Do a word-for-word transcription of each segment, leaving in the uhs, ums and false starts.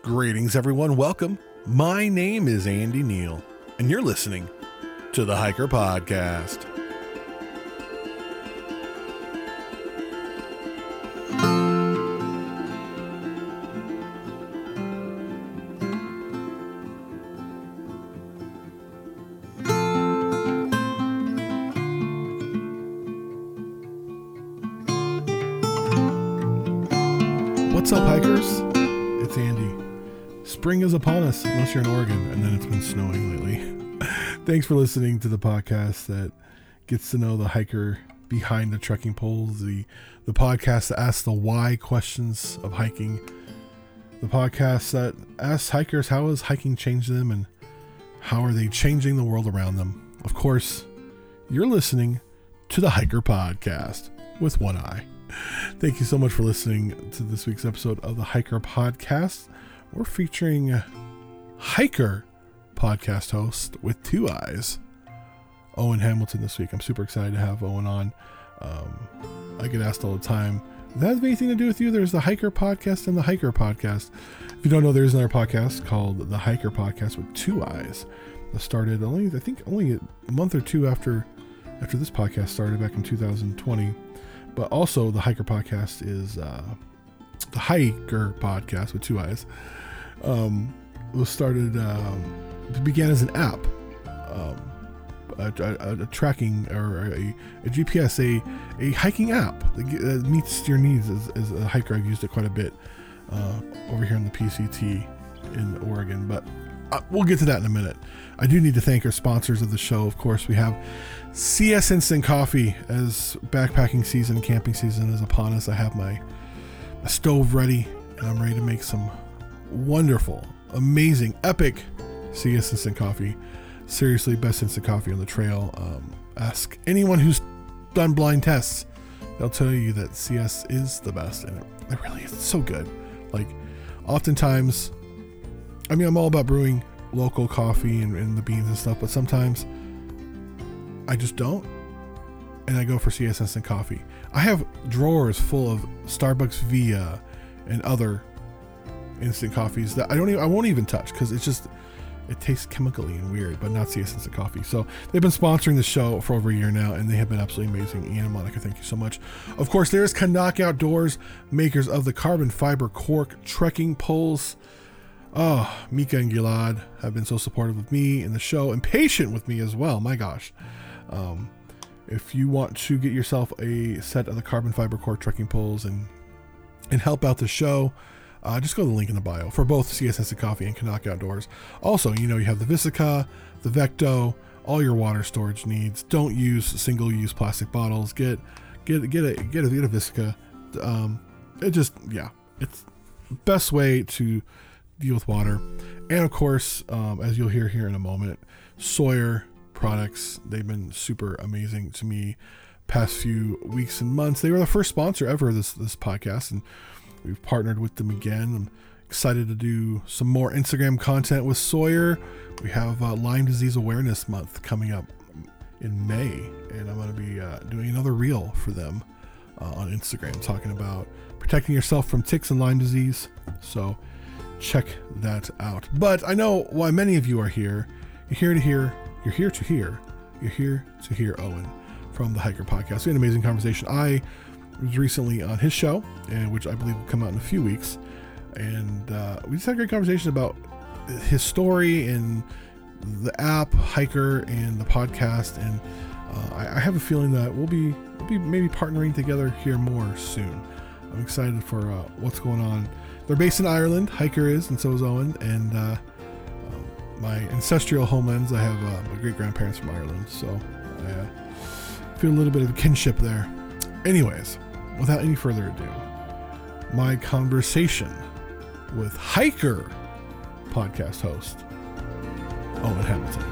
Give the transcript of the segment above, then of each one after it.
Greetings, everyone. Welcome. My name is Andy Neal, and you're listening to the Hiker Podcast. What's up, hikers? It's Andy. Spring is upon us, unless you're in Oregon, and then it's been snowing lately. Thanks for listening to the podcast that gets to know the hiker behind the trekking poles, the, the podcast that asks the why questions of hiking, the podcast that asks hikers how has hiking changed them and how are they changing the world around them. Of course, you're listening to the Hiker Podcast with one eye. Thank you so much for listening to this week's episode of the Hiker Podcast. We're featuring hiker podcast host with two eyes, Owen Hamilton, this week. I'm super excited to have Owen on. Um, I get asked all the time, does that have anything to do with you? There's the Hiker Podcast and the Hiker Podcast. If you don't know, there's another podcast called the Hiker Podcast with two eyes. That started only, I think, only a month or two after after this podcast started back in two thousand twenty. But also the Hiker Podcast is uh, the Hiker Podcast with two eyes. Um, it was started, um, it began as an app, um, a, a, a tracking or a, a G P S, a, a hiking app that meets your needs. As, as a hiker, I've used it quite a bit uh, over here in the P C T in Oregon, but uh, we'll get to that in a minute. I do need to thank our sponsors of the show. Of course, we have C S Instant Coffee. As backpacking season and camping season is upon us, I have my, my stove ready and I'm ready to make some wonderful, amazing, epic C S Instant Coffee. Seriously, best instant coffee on the trail. Um, ask anyone who's done blind tests. They'll tell you that C S is the best, and it, it really is so good. Like, oftentimes, I mean, I'm all about brewing local coffee and, and the beans and stuff, but sometimes I just don't, and I go for C S Instant Coffee. I have drawers full of Starbucks Via and other instant coffees that I don't even, I won't even touch because it's just, it tastes chemically and weird, but not C S Instant Coffee. So they've been sponsoring the show for over a year now, and they have been absolutely amazing. Ian and Monica, thank you so much. Of course, there's Canuck Outdoors, makers of the carbon fiber cork trekking poles. Oh, Mika and Gilad have been so supportive of me in the show and patient with me as well. My gosh. Um, if you want to get yourself a set of the carbon fiber cork trekking poles and and help out the show, uh, just go to the link in the bio for both C S Instant Coffee and Canuck Outdoors. Also, you know, you have the Visica, the Vecto, all your water storage needs. Don't use single-use plastic bottles. Get get get a get a, get a Visica. Um, it just yeah, it's the best way to deal with water. And of course, um, as you'll hear here in a moment, Sawyer products. They've been super amazing to me past few weeks and months. They were the first sponsor ever of this this podcast, and we've partnered with them again. I'm excited to do some more Instagram content with Sawyer. We have uh, Lyme Disease Awareness Month coming up in May, and I'm going to be uh, doing another reel for them uh, on Instagram talking about protecting yourself from ticks and Lyme disease. So check that out. But I know why many of you are here. You're here to hear, you're here to hear, you're here to hear Owen from the Hiker Podcast. We had an amazing conversation. I was recently on his show, and which I believe will come out in a few weeks. And uh, we just had a great conversation about his story and the app, Hiker, and the podcast. And uh, I, I have a feeling that we'll be, we'll be maybe partnering together here more soon. I'm excited for uh, what's going on. They're based in Ireland, Hiker is, and so is Owen. And uh, um, my ancestral homelands, I have uh, my great-grandparents from Ireland, so I uh, feel a little bit of kinship there. Anyways, without any further ado, my conversation with Hiker podcast host, Owen Hamilton.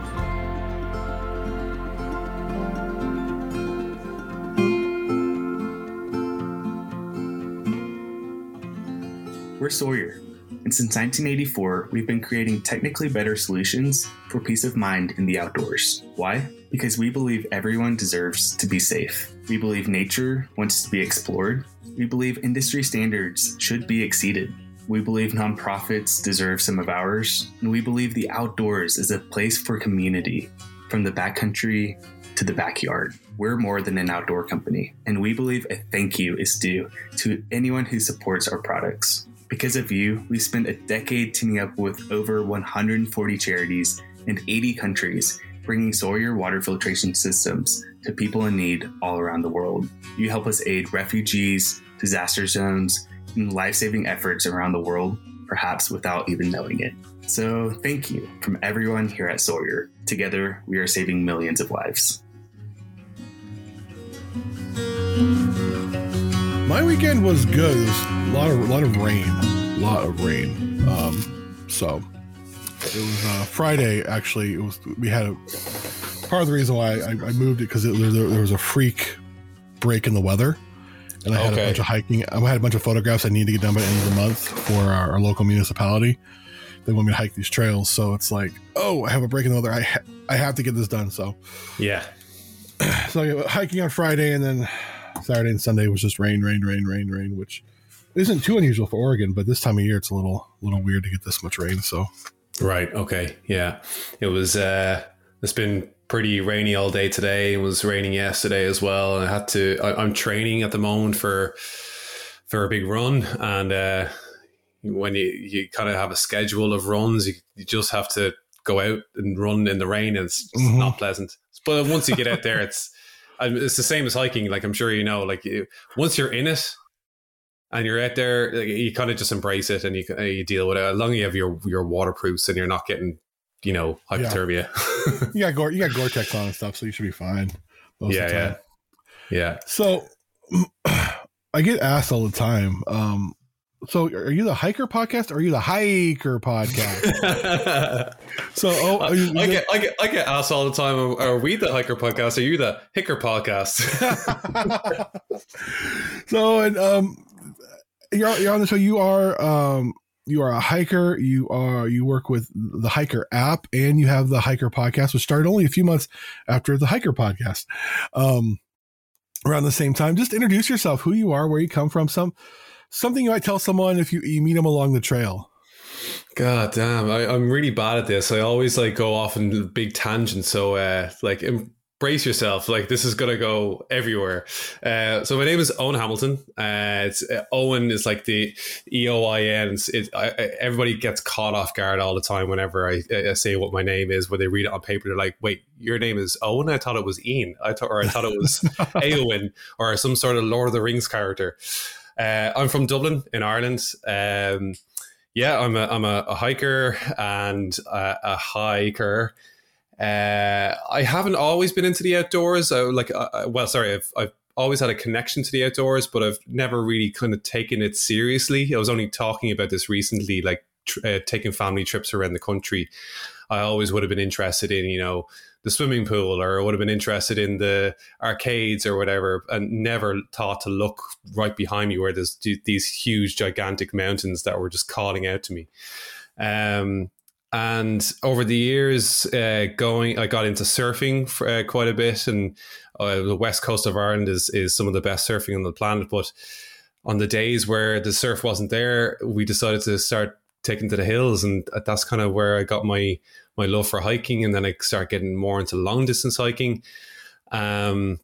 We're Sawyer, and since nineteen eighty-four, we've been creating technically better solutions for peace of mind in the outdoors. Why? Because we believe everyone deserves to be safe. We believe nature wants to be explored. We believe industry standards should be exceeded. We believe nonprofits deserve some of ours, and we believe the outdoors is a place for community, from the backcountry to the backyard. We're more than an outdoor company, and we believe a thank you is due to anyone who supports our products. Because of you, we spent a decade teaming up with over one hundred forty charities in eighty countries, bringing Sawyer water filtration systems to people in need all around the world. You help us aid refugees, disaster zones, and life-saving efforts around the world, perhaps without even knowing it. So thank you from everyone here at Sawyer. Together, we are saving millions of lives. My weekend was good. It was a lot of a lot of rain, a lot of rain. Um, so it was uh, Friday. Actually, it was. We had a part of the reason why I, I moved it because there, there was a freak break in the weather, and I had okay. a bunch of hiking. I had a bunch of photographs I need to get done by the end of the month for our, our local municipality. They want me to hike these trails, so it's like, oh, I have a break in the weather. I ha- I have to get this done. So yeah. So I went hiking on Friday, and then Saturday and Sunday was just rain, rain, rain, rain, rain, which isn't too unusual for Oregon, but this time of year it's a little little weird to get this much rain. So right, okay, yeah, it was. Uh, it's been pretty rainy all day today. It was raining yesterday as well. I had to. I, I'm training at the moment for for a big run, and uh, when you you kind of have a schedule of runs, you, you just have to go out and run in the rain, and it's, it's mm-hmm. not pleasant. But once you get out there, it's it's the same as hiking. Like I'm sure you know, like you, once you're in it and you're out there, like, you kind of just embrace it and you you deal with it. As long as you have your your waterproofs and you're not getting, you know, hypothermia. Yeah. you got Gore, you got Gore-Tex on and stuff, so you should be fine. Most yeah, of the time. yeah, yeah. So I get asked all the time. Um, so are you the hiker podcast or are you the hiker podcast? so oh, I, you, I get I get I get asked all the time. Are we the hiker podcast? Are you the hiker podcast? so and um, you're you're on the show. You are um you are a hiker. You are you work with the Hiker app, and you have the Hiker podcast, which started only a few months after the Hiker podcast. Um, around the same time, just introduce yourself, who you are, where you come from, some. Something you might tell someone if you, you meet them along the trail. God damn, I, I'm really bad at this. I always like go off in big tangents. So uh, like embrace yourself. Like this is gonna go everywhere. Uh, so my name is Owen Hamilton. Uh, it's uh, Owen is like the E O I N. It's, it, I, everybody gets caught off guard all the time whenever I, I say what my name is. When they read it on paper, they're like, "Wait, your name is Owen? I thought it was Ian. I thought, or I thought it was Eowyn or some sort of Lord of the Rings character." Uh, I'm from Dublin in Ireland. Um, yeah, I'm a I'm a, a hiker and a, a hiker. Uh, I haven't always been into the outdoors. I, like, uh, well, sorry, I've I've always had a connection to the outdoors, but I've never really kind of taken it seriously. I was only talking about this recently, like tr- uh, taking family trips around the country. I always would have been interested in, you know, the swimming pool, or would have been interested in the arcades or whatever, and never thought to look right behind me where there's these huge, gigantic mountains that were just calling out to me. Um, and over the years, uh, going, I got into surfing for, uh, quite a bit, and uh, the west coast of Ireland is is some of the best surfing on the planet. But on the days where the surf wasn't there, we decided to start taking to the hills, and that's kind of where I got my my love for hiking, and then I start getting more into long distance hiking, um,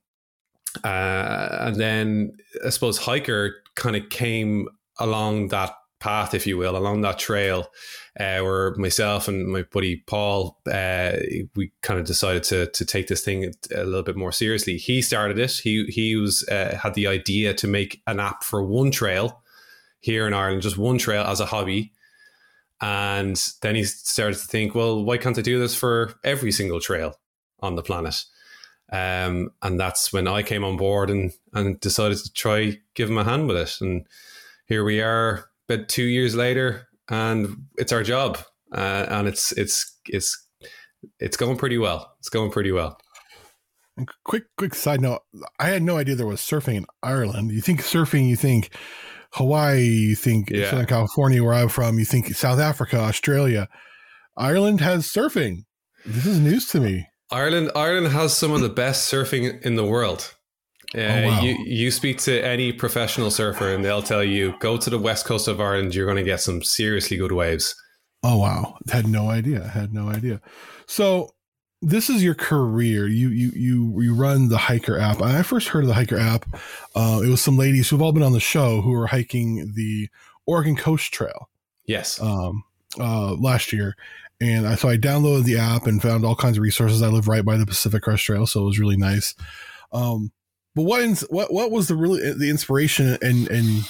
uh, and then I suppose hiker kind of came along that path, if you will, along that trail, uh, where myself and my buddy Paul, uh, we kind of decided to to take this thing a little bit more seriously. He started it. He he was uh, had the idea to make an app for one trail here in Ireland, just one trail as a hobby. And then he started to think, well, why can't I do this for every single trail on the planet? Um, and that's when I came on board and, and decided to try give him a hand with it. And here we are about two years later, and it's our job. Uh, and it's, it's, it's, it's going pretty well. It's going pretty well. Quick, quick side note. I had no idea there was surfing in Ireland. You think surfing, you think Hawaii, you think yeah. Southern California, where I'm from, you think South Africa, Australia. Ireland has surfing. This is news to me. Ireland Ireland has some of the best surfing in the world. Uh, oh, wow. You you speak to any professional surfer and they'll tell you, go to the west coast of Ireland, you're going to get some seriously good waves. Oh, wow. Had no idea. Had no idea. So this is your career. You you you you run the Hiker app. I first heard of the Hiker app. Uh, it was some ladies who've all been on the show who were hiking the Oregon Coast Trail. Yes. Um, uh, last year. And I, so I downloaded the app and found all kinds of resources. I live right by the Pacific Crest Trail, so it was really nice. Um, But what ins- what what was the really the inspiration in in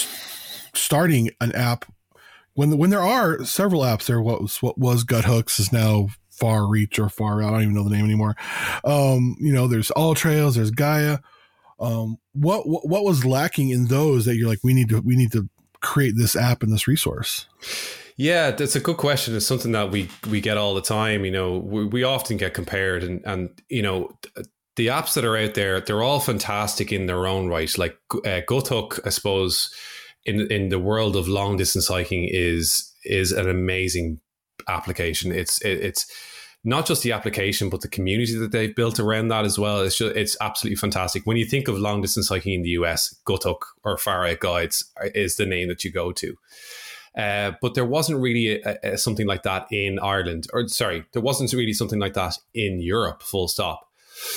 starting an app when the, when there are several apps there? What was what was Guthooks is now Far Reach or Far Out. I don't even know the name anymore. Um, you know, there's All Trails, there's Gaia. Um, what, what what was lacking in those that you're like, we need to we need to create this app and this resource? Yeah, that's a good question. It's something that we we get all the time. You know, we, we often get compared, and and you know. The apps that are out there, they're all fantastic in their own right. Like uh, Guthook, I suppose, in in the world of long distance hiking, is is an amazing application. It's it, it's not just the application, but the community that they've built around that as well. It's just, it's absolutely fantastic. When you think of long distance hiking in the U S, Guthook or Far Out Guides is the name that you go to. Uh, but there wasn't really a, a, something like that in Ireland, or sorry, there wasn't really something like that in Europe. Full stop.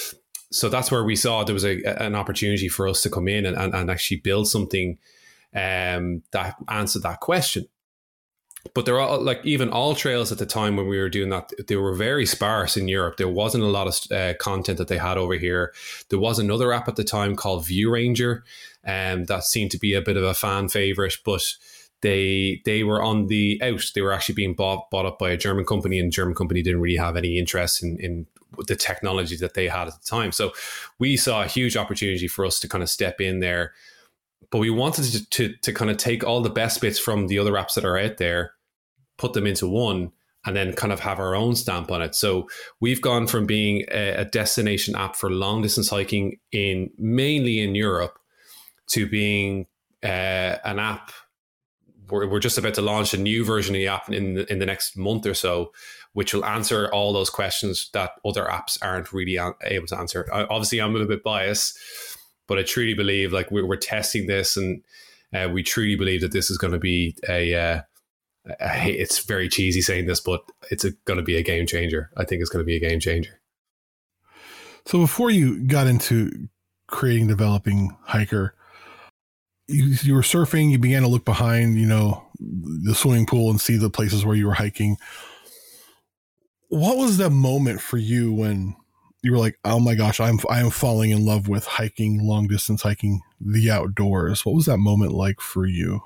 So that's where we saw there was a, an opportunity for us to come in and, and, and actually build something um, that answered that question. But there are like even All Trails at the time when we were doing that, they were very sparse in Europe. There wasn't a lot of uh, content that they had over here. There was another app at the time called View Ranger, and um, that seemed to be a bit of a fan favorite, but they they were on the out. They were actually being bought bought up by a German company, and the German company didn't really have any interest in in the technology that they had at the time. So we saw a huge opportunity for us to kind of step in there, but we wanted to, to, to kind of take all the best bits from the other apps that are out there, put them into one, and then kind of have our own stamp on it. So we've gone from being a, a destination app for long distance hiking in mainly in Europe to being uh, an app. We're, we're just about to launch a new version of the app in the, in the next month or so, which will answer all those questions that other apps aren't really able to answer. I, obviously, I'm a little bit biased, but I truly believe like we're, we're testing this, and uh, we truly believe that this is going to be a, uh, a. It's very cheesy saying this, but it's going to be a game changer. I think it's going to be a game changer. So before you got into creating, developing Hiker, you, you were surfing. You began to look behind, you know, the swimming pool and see the places where you were hiking. What was that moment for you when you were like, oh my gosh, I'm I am falling in love with hiking, long distance hiking, the outdoors? What was that moment like for you?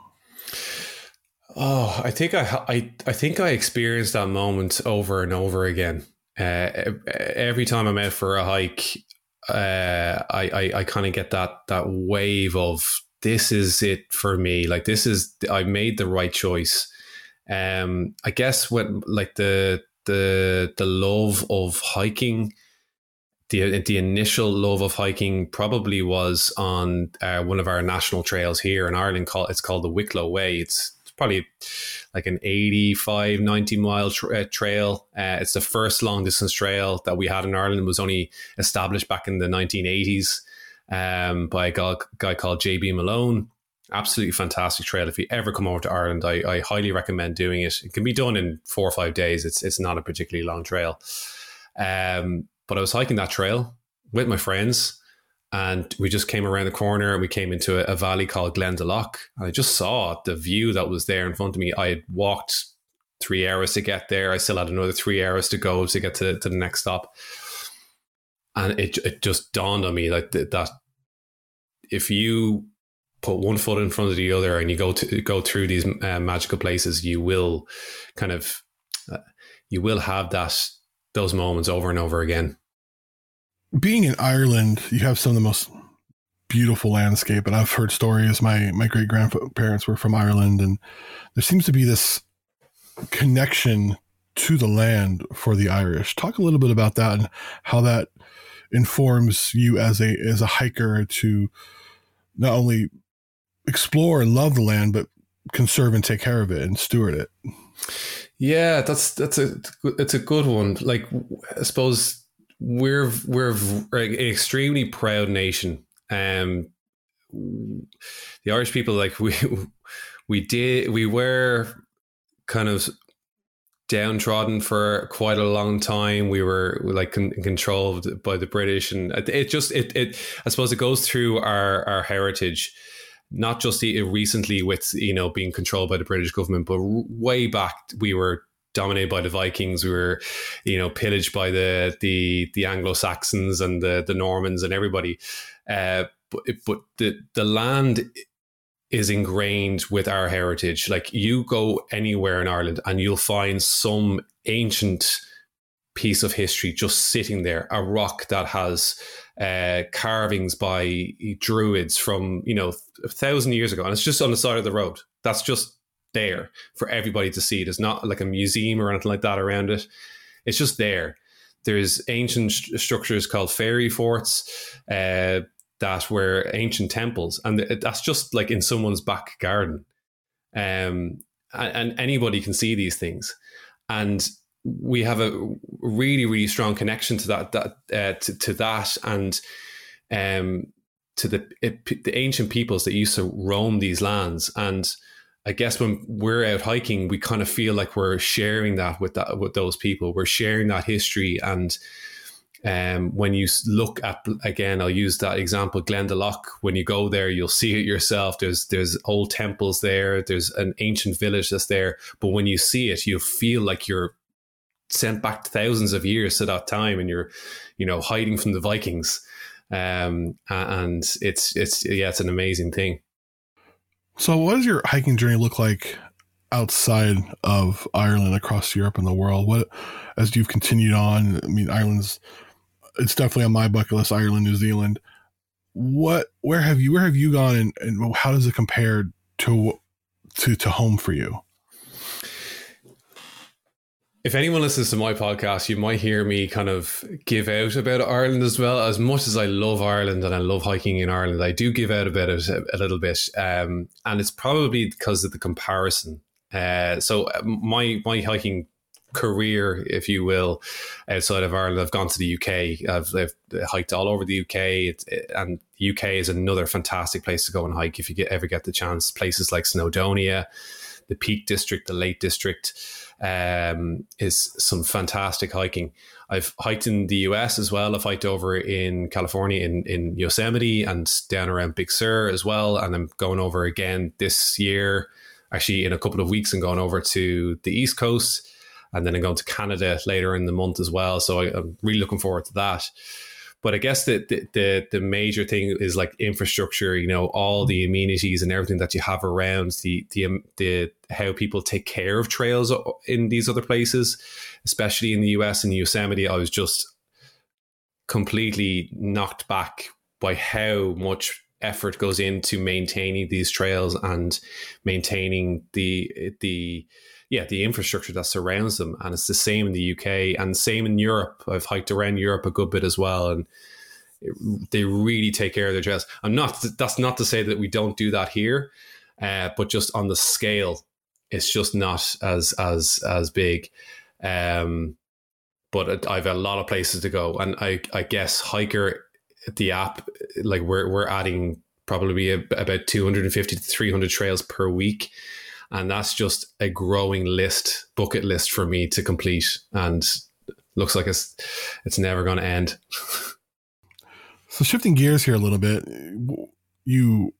Oh, I think I I, I think I experienced that moment over and over again. Uh, every time I'm out for a hike, uh, I I, I kind of get that that wave of this is it for me. Like this is I made the right choice. Um, I guess when like the the the love of hiking, the the initial love of hiking probably was on uh, one of our national trails here in Ireland. Called it's called the Wicklow Way. It's, it's probably like an eighty-five, ninety mile tra- trail. Uh, it's the first long distance trail that we had in Ireland. It was only established back in the nineteen eighties um, by a guy, guy called J B Malone. Absolutely fantastic trail. If you ever come over to Ireland, I, I highly recommend doing it. It can be done in four or five days. It's it's not a particularly long trail. Um, but I was hiking that trail with my friends, and we just came around the corner and we came into a, a valley called Glendalough. And I just saw the view that was there in front of me. I had walked three hours to get there. I still had another three hours to go to get to, to the next stop. And it it just dawned on me like that, that if you put one foot in front of the other and you go to go through these uh, magical places, you will kind of uh, you will have that those moments over and over again. Being in Ireland, you have some of the most beautiful landscape, and I've heard stories. My my great grandparents were from Ireland, and there seems to be this connection to the land for the Irish. Talk a little bit about that and how that informs you as a as a hiker to not only explore and love the land, but conserve and take care of it and steward it. Yeah, that's that's a it's a good one. Like I suppose we're we're an extremely proud nation, Um, the Irish people, like we, we did, we were kind of downtrodden for quite a long time. We were like con- controlled by the British, and it just it it I suppose it goes through our our heritage, not just the, recently with you know being controlled by the British government, but way back we were dominated by the Vikings. We were you know pillaged by the the the Anglo-Saxons and the the Normans and everybody. Uh, but but the the land is ingrained with our heritage. Like you go anywhere in Ireland and you'll find some ancient piece of history just sitting there, a rock that has uh, carvings by druids from, you know, a thousand years ago. And it's just on the side of the road. That's just there for everybody to see. There's not like a museum or anything like that around it. It's just there. There's ancient st- structures called fairy forts, uh, that were ancient temples, and that's just like in someone's back garden. Um, and, and anybody can see these things. And we have a really, really strong connection to that, that uh, to, to that and um, to the, it, the ancient peoples that used to roam these lands. And I guess when we're out hiking, we kind of feel like we're sharing that with that, with those people. We're sharing that history. And Um, when you look at, again, I'll use that example, Glendalough. When you go there, you'll see it yourself. There's there's old temples there. There's an ancient village that's there. But when you see it, you feel like you're sent back thousands of years to that time, and you're, you know, hiding from the Vikings. Um, and it's it's yeah, it's an amazing thing. So, what does your hiking journey look like outside of Ireland, across Europe and the world? What, as you've continued on? I mean, Ireland's it's definitely on my bucket list. Ireland, New Zealand. What, where have you, where have you gone, and, and how does it compare to, to, to home for you? If anyone listens to my podcast, you might hear me kind of give out about Ireland as well. As much as I love Ireland and I love hiking in Ireland, I do give out about it a, a little bit. Um, and it's probably because of the comparison. Uh, so my, my hiking career, if you will, outside of Ireland, I've gone to the U K. I've, I've hiked all over the U K, it, it, and the U K is another fantastic place to go and hike if you get, ever get the chance. Places like Snowdonia, the Peak District, the Lake District, um, is some fantastic hiking. I've hiked in the U S as well. I've hiked over in California in, in Yosemite and down around Big Sur as well. And I'm going over again this year, actually in a couple of weeks, and going over to the East Coast. And then I'm going to Canada later in the month as well. So I, I'm really looking forward to that. But I guess the, the the the major thing is like infrastructure, you know, all the amenities and everything that you have around, the the the how people take care of trails in these other places, especially in the U S and Yosemite. I was just completely knocked back by how much effort goes into maintaining these trails and maintaining the the yeah the infrastructure that surrounds them. And it's the same in the U K and same in Europe. I've hiked around Europe a good bit as well, and it, they really take care of their trails. I'm not that's not to say that we don't do that here, uh, but just on the scale, it's just not as as as big. Um, but I've a lot of places to go, and I I guess Hiker, the app, like we're we're adding probably a, about two hundred fifty to three hundred trails per week. And that's just a growing list, bucket list for me to complete. And looks like it's it's never going to end. So shifting gears here a little bit, you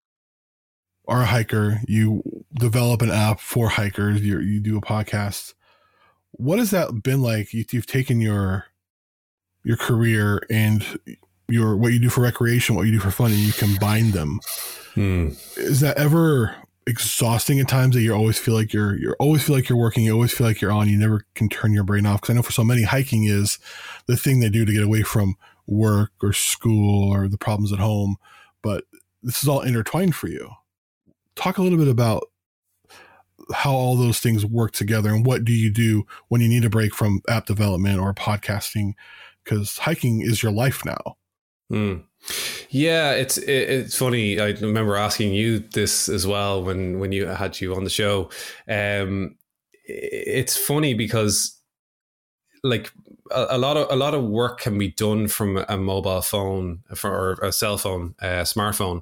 are a hiker. You develop an app for hikers. You you do a podcast. What has that been like? You, you've taken your your career and your what you do for recreation, what you do for fun, and you combine them. Hmm. Is that ever exhausting at times that you always feel like you're you always feel like you're working, you always feel like you're on, you never can turn your brain off? Because I know for so many, hiking is the thing they do to get away from work or school or the problems at home, but this is all intertwined for you. Talk a little bit about how all those things work together, and what do you do when you need a break from app development or podcasting, because hiking is your life now. Hmm. Yeah, it's it, it's funny. I remember asking you this as well when when you had you on the show. Um, it's funny because, like, a, a lot of a lot of work can be done from a mobile phone for, or a cell phone, a smartphone.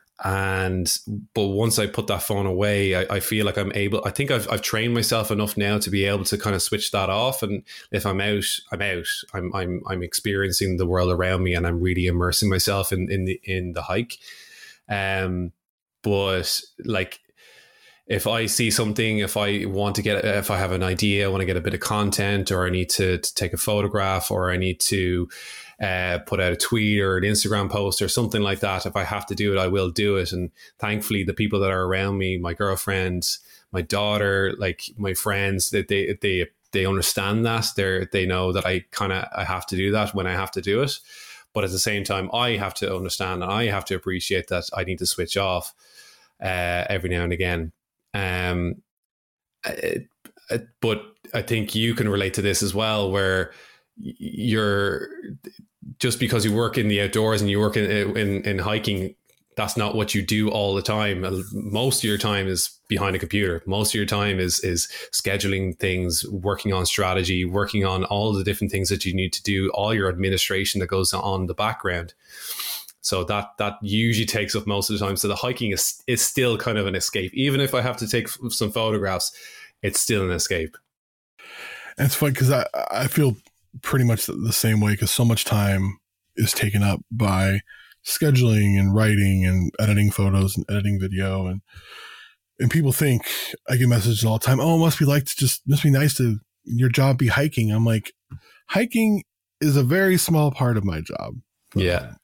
And but once I put that phone away, I, I feel like I'm able. I think I've I've trained myself enough now to be able to kind of switch that off. And if I'm out, I'm out. I'm I'm I'm experiencing the world around me, and I'm really immersing myself in in the in the hike. Um, but like, if I see something, if I want to get, if I have an idea, I want to get a bit of content, or I need to, to take a photograph, or I need to uh, put out a tweet or an Instagram post or something like that. If I have to do it, I will do it. And thankfully, the people that are around me, my girlfriend, my daughter, like my friends, that they they they understand that. They they know that I kind of I have to do that when I have to do it. But at the same time, I have to understand and I have to appreciate that I need to switch off uh, every now and again. Um, it, it, but I think you can relate to this as well, where you're just because you work in the outdoors and you work in, in, in hiking, that's not what you do all the time. Most of your time is behind a computer. Most of your time is, is scheduling things, working on strategy, working on all the different things that you need to do, all your administration that goes on in the background. So that that usually takes up most of the time. So the hiking is is still kind of an escape. Even if I have to take some photographs, it's still an escape. And it's funny because I, I feel pretty much the same way, because so much time is taken up by scheduling and writing and editing photos and editing video. And and people think, I get messages all the time, oh, it must be like to just, must be nice to your job be hiking. I'm like, hiking is a very small part of my job. Yeah.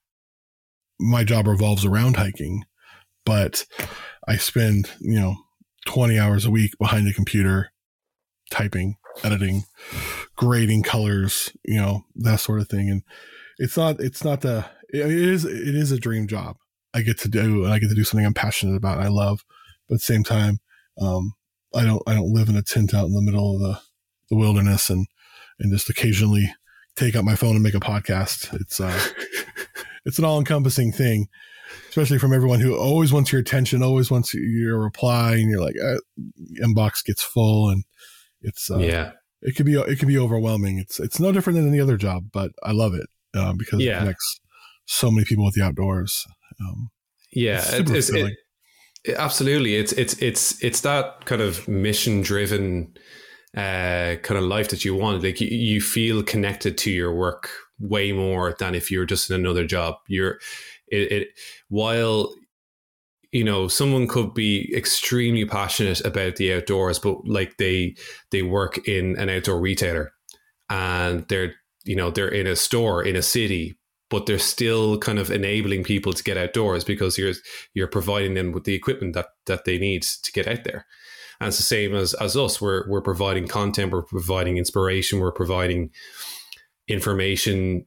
My job revolves around hiking, but I spend, you know, twenty hours a week behind a computer, typing, editing, grading colors, you know, that sort of thing. And it's not, it's not the, it is, it is a dream job I get to do, and I get to do something I'm passionate about and I love. But at the same time, um, I don't, I don't live in a tent out in the middle of the, the wilderness and, and just occasionally take out my phone and make a podcast. It's, uh, it's an all-encompassing thing, especially from everyone who always wants your attention, always wants your reply, and you're like, uh, inbox gets full, and it's uh, yeah, it could be it could be overwhelming. It's it's no different than any other job, but I love it uh, because yeah. it connects so many people with the outdoors. Um, yeah, it's, it's, it, it, absolutely. It's it's it's it's that kind of mission-driven uh, kind of life that you want. Like you, you feel connected to your work way more than if you're just in another job. You're it, it while you know someone could be extremely passionate about the outdoors, but like they they work in an outdoor retailer and they're you know they're in a store in a city, but they're still kind of enabling people to get outdoors because you're you're providing them with the equipment that that they need to get out there. And it's the same as as us. We're we're providing content, we're providing inspiration, we're providing information,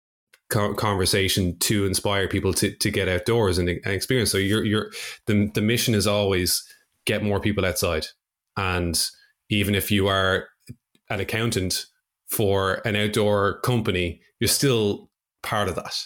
conversation to inspire people to, to get outdoors and, and experience. So you're, you're, the, the mission is always get more people outside. And even if you are an accountant for an outdoor company, you're still part of that.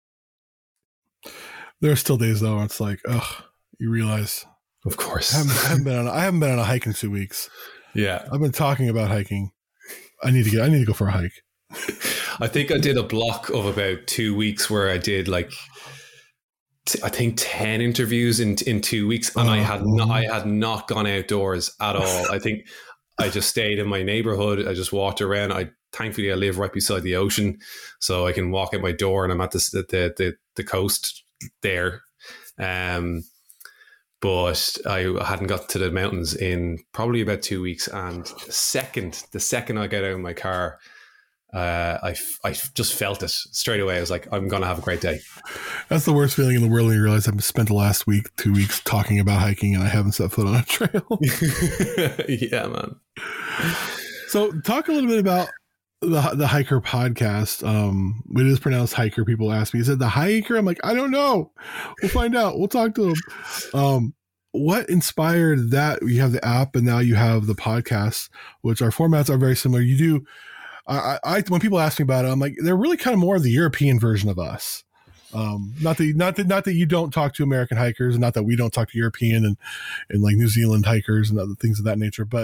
There are still days though, where it's like, oh, you realize, of course, I haven't, I haven't been on, I haven't been on a hike in two weeks. Yeah. I've been talking about hiking. I need to get, I need to go for a hike. I think I did a block of about two weeks where I did like, t- I think ten interviews in in two weeks, and oh, I had not, I had not gone outdoors at all. I think I just stayed in my neighborhood. I just walked around. I thankfully I live right beside the ocean, so I can walk out my door and I'm at the the the, the coast there. Um, but I hadn't got to the mountains in probably about two weeks, and the second the second I get out of my car, Uh, I, I just felt it straight away. I was like, I'm going to have a great day. That's the worst feeling in the world when you realize I've spent the last week, two weeks talking about hiking and I haven't set foot on a trail. Yeah, man. So talk a little bit about the the Hiker podcast. Um, it is pronounced hiker. People ask me, is it the hiker? I'm like, I don't know. We'll find out. We'll talk to them. Um, what inspired that? You have the app and now you have the podcast, which our formats are very similar. You do I, I when people ask me about it, I'm like, they're really kind of more of the European version of us. Um, not that not that not that you don't talk to American hikers, and not that we don't talk to European and and like New Zealand hikers and other things of that nature. But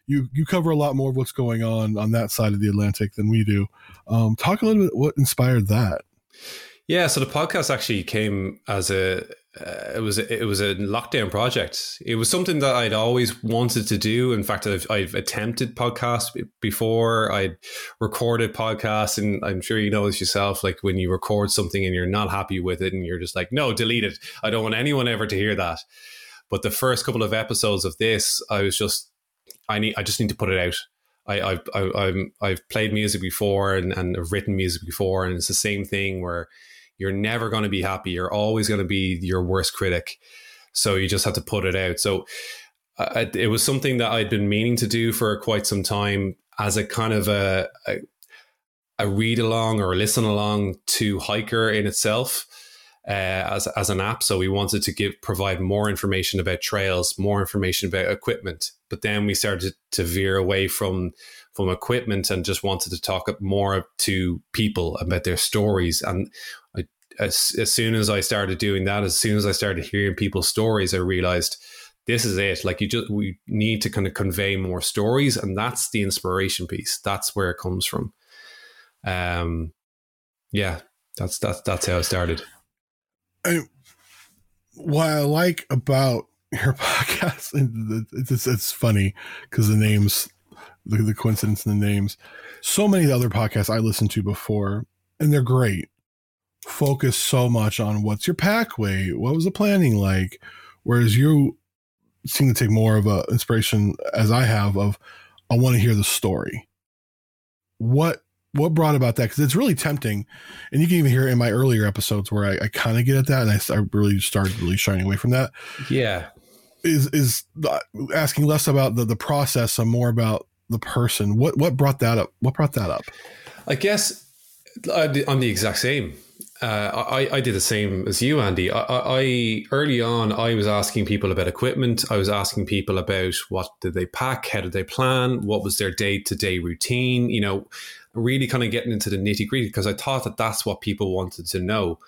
you you cover a lot more of what's going on on that side of the Atlantic than we do. Um, talk a little bit what inspired that. Yeah, so the podcast actually came as a uh, it was a, it was a lockdown project. It was something that I'd always wanted to do. In fact, I've, I've attempted podcasts before. I'd recorded podcasts, and I'm sure you know this yourself. Like when you record something and you're not happy with it, and you're just like, no, delete it. I don't want anyone ever to hear that. But the first couple of episodes of this, I was just, I need, I just need to put it out. I, I've, I, I'm, I've played music before and, and I've written music before, and it's the same thing where you're never going to be happy. You're always going to be your worst critic. So you just have to put it out. So uh, it was something that I'd been meaning to do for quite some time as a kind of a, a, a read along or a listen along to Hiker in itself uh, as, as an app. So we wanted to give provide more information about trails, more information about equipment. But then we started to veer away from from equipment and just wanted to talk more to people about their stories. And I, as, as soon as I started doing that, as soon as I started hearing people's stories, I realized this is it. Like you just, we need to kind of convey more stories, and that's the inspiration piece. That's where it comes from. Um, yeah, that's, that's, that's how it started. I, what I like about your podcast, and it's, it's funny because the names, the, the coincidence in the names, so many other podcasts I listened to before, and they're great, focus so much on what's your pack weight, what was the planning like, whereas you seem to take more of a inspiration, as I have, of I want to hear the story. What what brought about that? Because it's really tempting, and you can even hear it in my earlier episodes where I, I kind of get at that, and I, I really started really shying away from that. Yeah, is is asking less about the the process and more about the person. What what brought that up? What brought that up? I guess I'm the exact same. Uh, I, I did the same as you, Andy. I, I early on, I was asking people about equipment. I was asking people about what did they pack, how did they plan, what was their day to day routine. You know, really kind of getting into the nitty gritty, because I thought that that's what people wanted to know.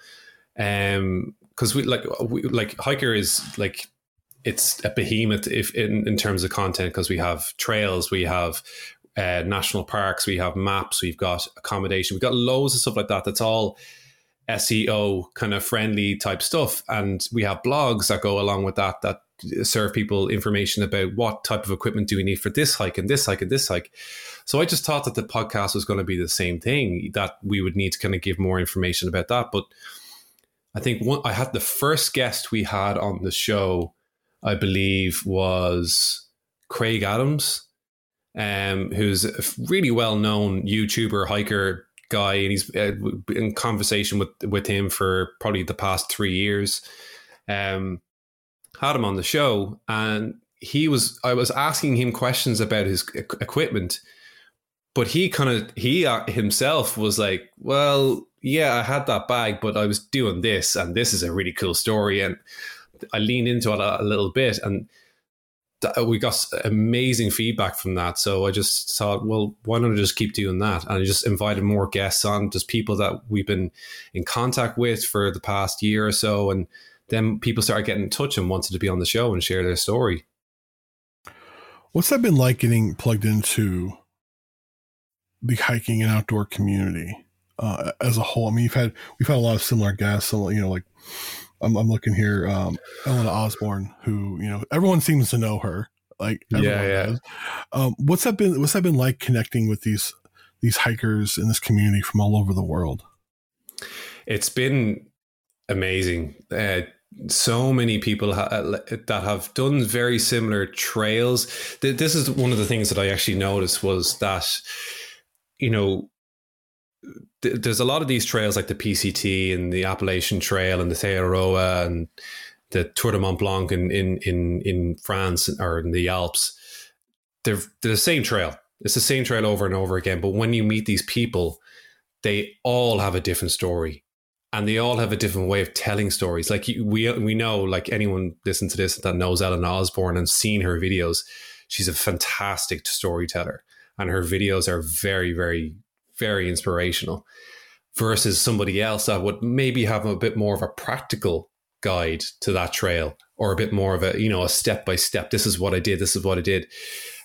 Um, because we like we, like Hiker is like, it's a behemoth if in, in terms of content, because we have trails, we have uh, national parks, we have maps, we've got accommodation, we've got loads of stuff like that. That's all S E O kind of friendly type stuff. And we have blogs that go along with that, that serve people information about what type of equipment do we need for this hike and this hike and this hike. So I just thought that the podcast was going to be the same thing, that we would need to kind of give more information about that. But I think one, I had the first guest we had on the show, I believe, was Craig Adams, um, who's a really well-known YouTuber, hiker guy, and he's uh, in conversation with with him for probably the past three years. Um, had him on the show, and he was I was asking him questions about his equipment, but he kind of he uh, himself was like, well, yeah, I had that bag, but I was doing this, and this is a really cool story, and I leaned into it a, a little bit, and we got amazing feedback from that. So I just thought, well, why don't I just keep doing that? And I just invited more guests on, just people that we've been in contact with for the past year or so. And then people started getting in touch and wanted to be on the show and share their story. What's that been like getting plugged into the hiking and outdoor community uh, as a whole? I mean, you've had, we've had a lot of similar guests, you know, like, I'm, I'm looking here, um, Elena Osborne, who, you know, everyone seems to know her. Like, everyone yeah, yeah. does. Um, what's that been, what's that been like connecting with these, these hikers in this community from all over the world? It's been amazing. Uh, so many people ha- that have done very similar trails. This is one of the things that I actually noticed, was that, you know, there's a lot of these trails like the P C T and the Appalachian Trail and the Thearoa and the Tour de Mont Blanc in, in, in, in France or in the Alps. They're, they're the same trail. It's the same trail over and over again. But when you meet these people, they all have a different story, and they all have a different way of telling stories. Like we, we know, like anyone listen to this that knows Elena Osborne and seen her videos, she's a fantastic storyteller, and her videos are very, very, very inspirational, versus somebody else that would maybe have a bit more of a practical guide to that trail, or a bit more of a, you know, a step by step. This is what I did. This is what I did.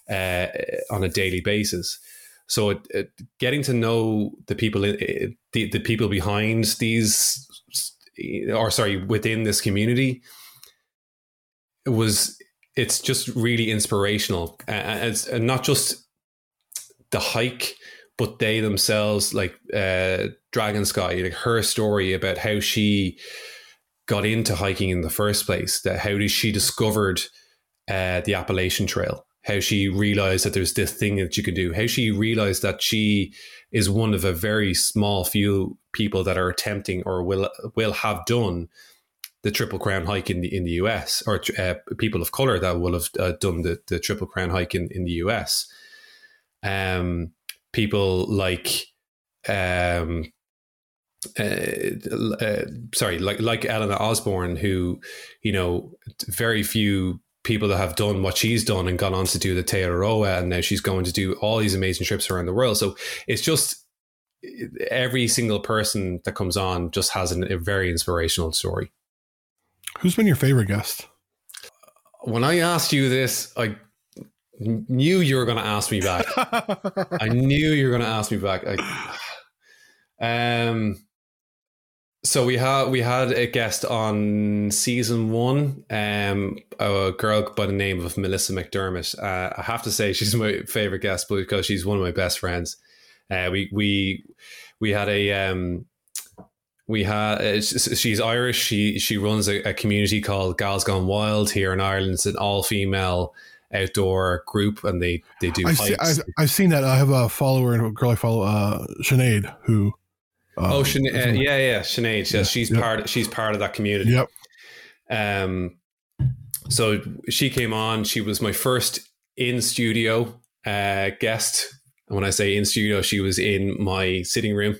uh, on a daily basis. So it, it, getting to know the people, the, the people behind these, or sorry, within this community, it was, it's just really inspirational. And it's and not just the hike, but they themselves, like uh, Dragon Sky, like her story about how she got into hiking in the first place, that how did she discovered uh, the Appalachian Trail, how she realized that there's this thing that you can do, how she realized that she is one of a very small few people that are attempting or will will have done the Triple Crown hike in the in the U S, or uh, people of color that will have uh, done the, the Triple Crown hike in, in the U S. Um, people like, um, uh, uh, sorry, like like Eleanor Osborne, who, you know, very few people that have done what she's done and gone on to do the Te Araroa, and now she's going to do all these amazing trips around the world. So it's just every single person that comes on just has an, a very inspirational story. Who's been your favorite guest? When I asked you this, I knew you were going to ask me back. I knew you were going to ask me back. I, um, so we had we had a guest on season one, um, a girl by the name of Melissa McDermott. Uh, I have to say she's my favorite guest because she's one of my best friends. Uh, we we we had a um, we had uh, she's Irish. She she runs a, a community called Gals Gone Wild here in Ireland. It's an all female outdoor group, and they they do I've, hikes. see, I've, I've seen that. I have a follower and a girl I follow, uh, Sinead, who. Um, oh, Sinead, uh, yeah, yeah, Sinead. Yeah, she's yep. part. She's part of that community. Yep. Um. So she came on. She was my first in studio uh, guest. And when I say in studio, she was in my sitting room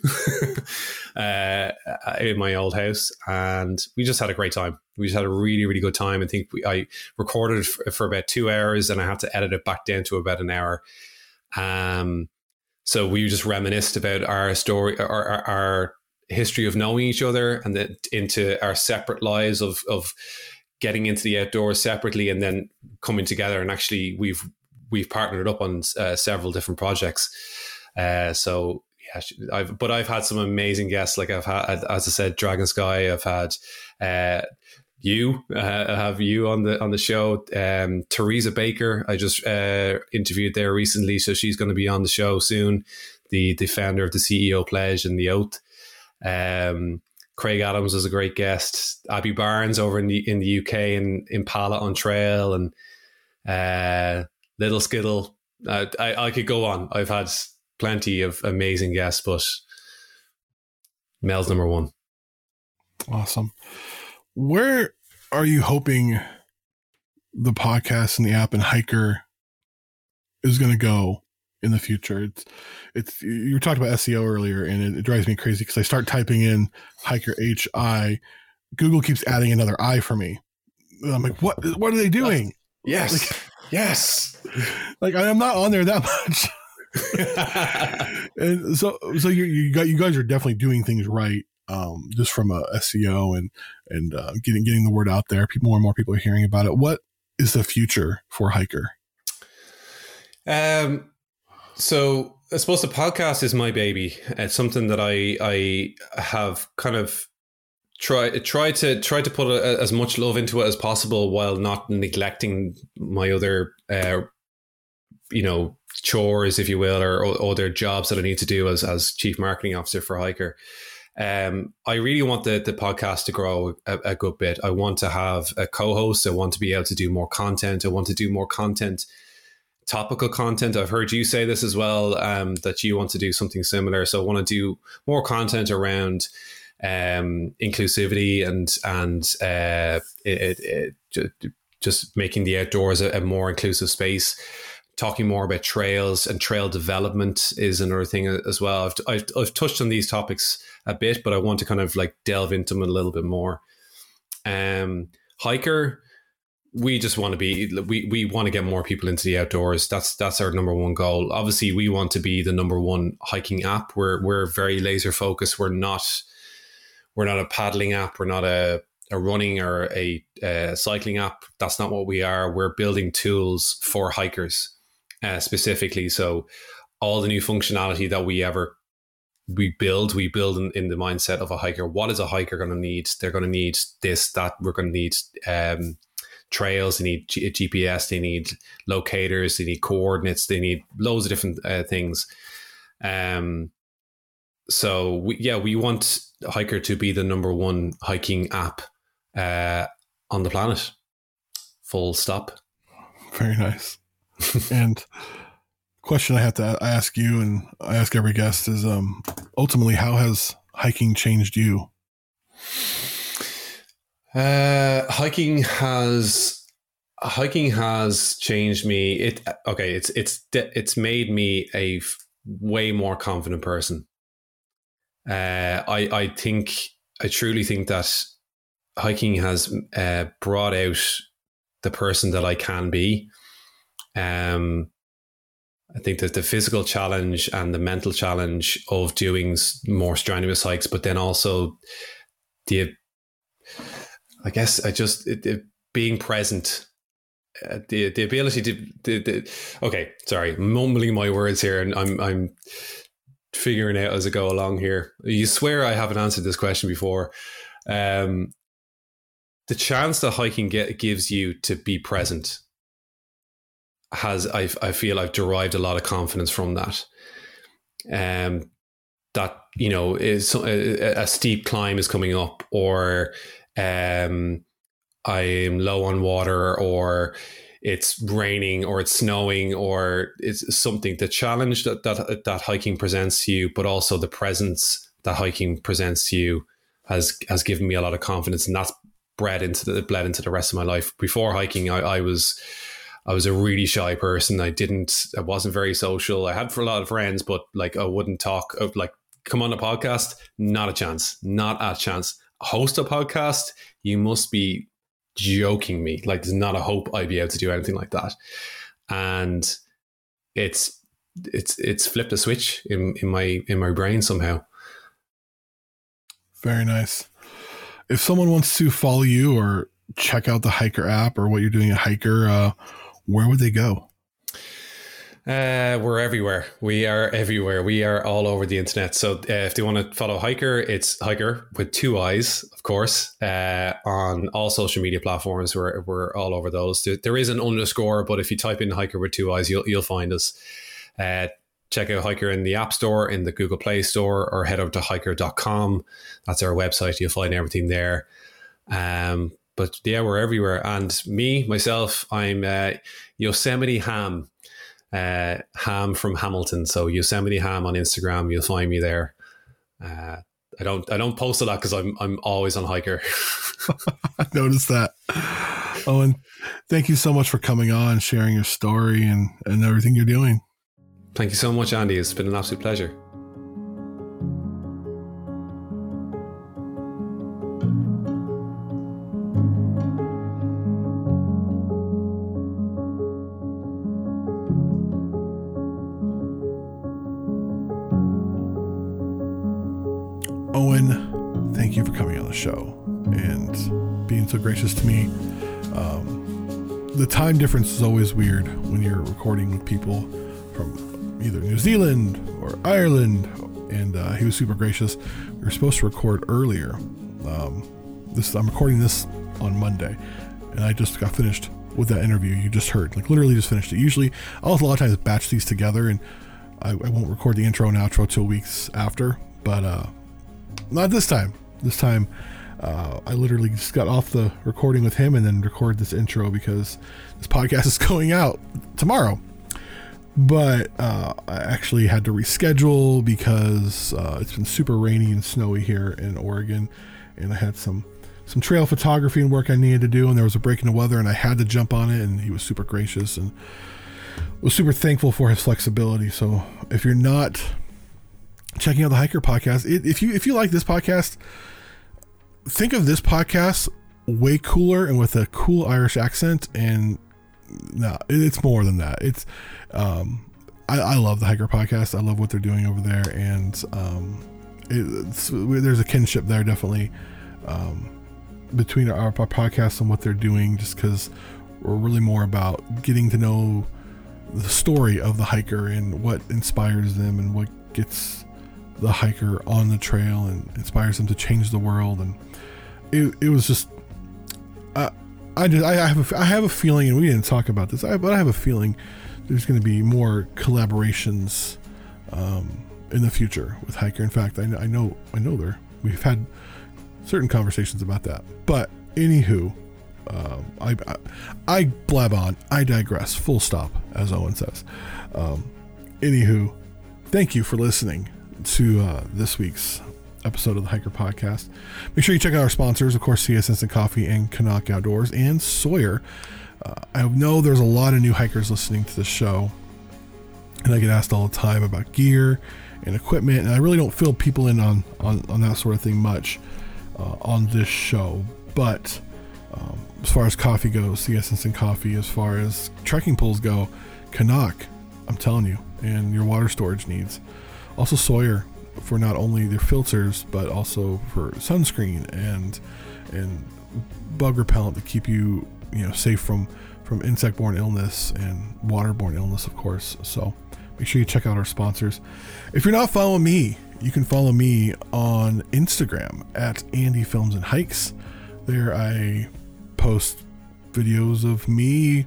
uh, in my old house, and we just had a great time. We just had a really, really good time. I think we, I recorded for, for about two hours, and I had to edit it back down to about an hour. Um, so we just reminisced about our story, our, our, our history of knowing each other, and then into our separate lives of of getting into the outdoors separately, and then coming together. And actually, we've we've partnered up on uh, several different projects. Uh, so yeah, I've but I've had some amazing guests. Like I've had, as I said, Dragon Sky. I've had uh, you. Uh, I have you on the on the show. Um, Teresa Baker, I just uh, interviewed there recently, so she's going to be on the show soon. The the founder of the C E O Pledge and the Oath. Um, Craig Adams was a great guest. Abby Barnes over in the in the U K and Impala on Trail, and uh, Little Skittle. Uh, I I could go on. I've had plenty of amazing guests, but Mel's number one. Awesome. Where are you hoping the podcast and the app and Hiker is going to go in the future? It's, it's, you were talking about S E O earlier, and it, it drives me crazy because I start typing in Hiker H I. Google keeps adding another I for me. And I'm like, what, what are they doing? Yes. Like, yes. Like I'm not on there that much. And so, so you, you got, you guys are definitely doing things right. Um, just from a S E O and, and, uh, getting, getting the word out there. People, more and more people are hearing about it. What is the future for Hiker? Um, so I suppose the podcast is my baby. It's something that I, I have kind of try, try to try to put a, as much love into it as possible while not neglecting my other, uh, you know, chores, if you will, or, or other jobs that I need to do as, as chief marketing officer for Hiker. Um, I really want the, the podcast to grow a, a good bit. I want to have a co-host. I want to be able to do more content. I want to do more content, topical content. I've heard you say this as well, um, that you want to do something similar. So I want to do more content around um, inclusivity and and uh, it, it, it, just making the outdoors a, a more inclusive space. Talking more about trails and trail development is another thing as well. I've, I've, I've touched on these topics a bit, but I want to kind of like delve into them a little bit more. Um, Hiker, we just want to be, we, we want to get more people into the outdoors. That's, that's our number one goal. Obviously we want to be the number one hiking app. We're, we're very laser focused. We're not, we're not a paddling app. We're not a, a running or a, a cycling app. That's not what we are. We're building tools for hikers. uh, specifically. So all the new functionality that we ever we build, we build in, in the mindset of a hiker. What is a hiker going to need? They're going to need this, that. We're going to need um, trails. They need G- G P S. They need locators. They need coordinates. They need loads of different uh, things. Um, so we, yeah, we want Hiker to be the number one hiking app uh, on the planet. Full stop. Very nice. And question I have to ask you, and I ask every guest, is um, ultimately, how has hiking changed you? Uh, hiking has hiking has changed me. It okay. It's it's it's made me a f- way more confident person. Uh, I I think I truly think that hiking has uh, brought out the person that I can be. Um, I think that the physical challenge and the mental challenge of doing more strenuous hikes, but then also the, I guess I just, it, it, being present, uh, the the ability to, the, the, okay, sorry, mumbling my words here, and I'm I'm figuring out as I go along here. You swear I haven't answered this question before. Um, the chance that hiking get, gives you to be present has, I, I feel I've derived a lot of confidence from that. Um, that, you know, is a, a steep climb is coming up, or um, I'm low on water, or it's raining, or it's snowing, or it's something. The challenge that, that, that hiking presents to you, but also the presence that hiking presents to you has, has given me a lot of confidence, and that's bred into the, bled into the rest of my life. Before hiking, I, I was, I was a really shy person. I didn't, I wasn't very social. I had for a lot of friends, but like I wouldn't talk of like, come on a podcast. Not a chance, not a chance. Host a podcast. You must be joking me. Like there's not a hope I'd be able to do anything like that. And it's, it's, it's flipped a switch in, in my, in my brain somehow. Very nice. If someone wants to follow you or check out the Hiker app or what you're doing at Hiker, uh, where would they go? Uh, we're everywhere. We are everywhere. We are all over the internet. So uh, if they want to follow Hiker, it's Hiker with two eyes, of course, uh, on all social media platforms. We're, we're all over those. There, there is an underscore, but if you type in Hiker with two eyes, you'll, you'll find us. Uh, check out Hiker in the App Store, in the Google Play Store, or head over to hiker dot com. That's our website. You'll find everything there. Um, But yeah, we're everywhere. And me, myself, I'm uh, Yosemite Ham, uh, Ham from Hamilton. So Yosemite Ham on Instagram, you'll find me there. Uh, I don't, I don't post a lot because I'm, I'm always on Hiker. I noticed that. Owen, thank you so much for coming on, sharing your story and, and everything you're doing. Thank you so much, Andy. It's been an absolute pleasure. Owen, thank you for coming on the show and being so gracious to me. Um, the time difference is always weird when you're recording with people from either New Zealand or Ireland, and uh, he was super gracious. We were supposed to record earlier. Um, this I'm recording this on Monday, and I just got finished with that interview you just heard. Like literally just finished it. Usually, I'll a lot of times batch these together, and I, I won't record the intro and outro till weeks after, but uh, not this time. This time, uh, I literally just got off the recording with him and then record this intro because this podcast is going out tomorrow. But uh, I actually had to reschedule because uh, it's been super rainy and snowy here in Oregon, and I had some some trail photography and work I needed to do, and there was a break in the weather, and I had to jump on it, and he was super gracious and was super thankful for his flexibility. So if you're not checking out the Hiker podcast, it, if you if you like this podcast, think of this podcast way cooler and with a cool Irish accent. And no, it's more than that. It's um, I, I love the Hiker podcast. I love what they're doing over there, and um, it, it's, there's a kinship there definitely um, between our, our podcast and what they're doing. Just because we're really more about getting to know the story of the hiker and what inspires them and what gets the hiker on the trail and inspires them to change the world. And it, it was just, uh, I just, I have a, I have a feeling, and we didn't talk about this, I, but I have a feeling there's going to be more collaborations um, in the future with Hiker. In fact, I, I know, I know there, we've had certain conversations about that. But anywho, um, I, I, I blab on, I digress, full stop, as Owen says. Um, anywho, thank you for listening to uh, this week's episode of the Hiker Podcast. Make sure you check out our sponsors, of course, C S Instant Coffee and Canuck Outdoors and Sawyer. Uh, I know there's a lot of new hikers listening to the show, and I get asked all the time about gear and equipment, and I really don't fill people in on, on, on that sort of thing much uh, on this show. But um, as far as coffee goes, C S Instant Coffee, as far as trekking poles go, Canuck, I'm telling you, and your water storage needs. Also Sawyer for not only their filters, but also for sunscreen and and bug repellent to keep you, you know, safe from, from insect-borne illness and waterborne illness, of course. So make sure you check out our sponsors. If you're not following me, you can follow me on Instagram at Andy Films and Hikes. There I post videos of me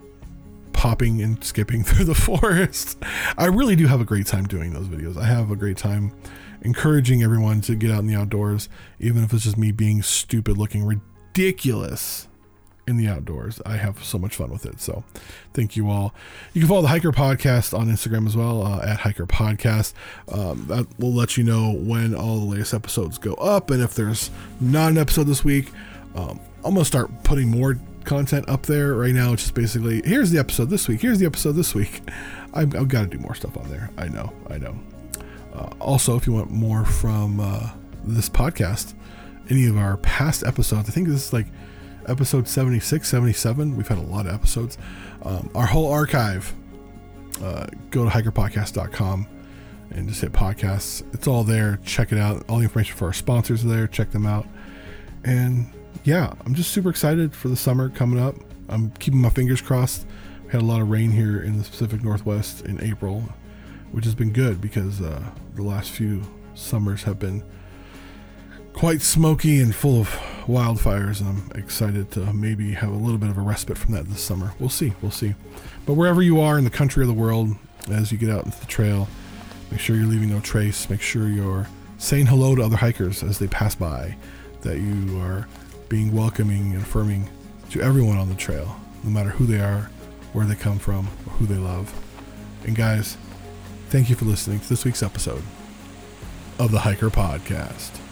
popping and skipping through the forest. I really do have a great time doing those videos. I have a great time encouraging everyone to get out in the outdoors, even if it's just me being stupid, looking ridiculous in the outdoors. I have so much fun with it. So thank you all. You can follow the Hiker Podcast on Instagram as well, uh, at Hiker Podcast. Um, that will let you know when all the latest episodes go up. And if there's not an episode this week, um, I'm going to start putting more content up there. Right now it's just basically, here's the episode this week, here's the episode this week. I've, I've got to do more stuff on there. I know, I know. Uh, also, if you want more from uh, this podcast, any of our past episodes, I think this is like episode seventy-six, seventy-seven. We've had a lot of episodes. Um, our whole archive, uh, go to hiker podcast dot com and just hit podcasts. It's all there. Check it out. All the information for our sponsors are there. Check them out. And yeah, I'm just super excited for the summer coming up. I'm keeping my fingers crossed. We had a lot of rain here in the Pacific Northwest in April, which has been good because uh, the last few summers have been quite smoky and full of wildfires, and I'm excited to maybe have a little bit of a respite from that this summer. We'll see, we'll see. But wherever you are in the country or the world, as you get out into the trail, make sure you're leaving no trace. Make sure you're saying hello to other hikers as they pass by, that you are being welcoming and affirming to everyone on the trail, no matter who they are, where they come from, or who they love. And guys, thank you for listening to this week's episode of the Hiker Podcast.